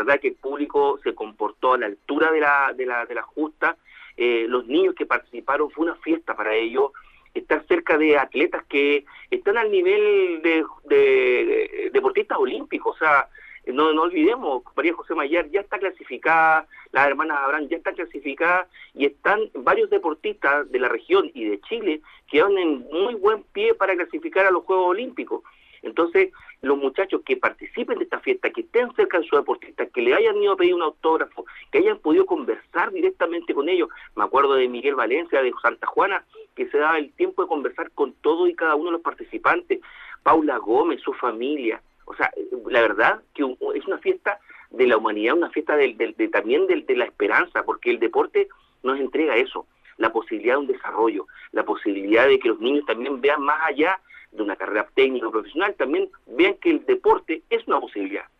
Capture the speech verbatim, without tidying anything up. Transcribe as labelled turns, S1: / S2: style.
S1: verdad que el público se comportó a la altura de la, de la, de la justa. Eh, los niños que participaron, fue una fiesta para ellos. Estar cerca de atletas que están al nivel de, de, de deportistas olímpicos, o sea, no, no olvidemos, María José Mayar ya está clasificada, las hermanas Abraham ya están clasificadas, y están varios deportistas de la región y de Chile que van en muy buen pie para clasificar a los Juegos Olímpicos. Entonces, los muchachos que participen de esta fiesta, que estén cerca de sus deportistas, que le hayan ido a pedir un autógrafo, que hayan podido conversar directamente con ellos. Me acuerdo de Miguel Valencia, de Santa Juana, que se daba el tiempo de conversar con todos y cada uno de los participantes. Paula Gómez, su familia. O sea, la verdad que es una fiesta de la humanidad, una fiesta de, de, de, también de, de la esperanza, porque el deporte nos entrega eso, la posibilidad de un desarrollo, la posibilidad de que los niños también vean más allá de una carrera técnica o profesional, también vean que el deporte es una posibilidad.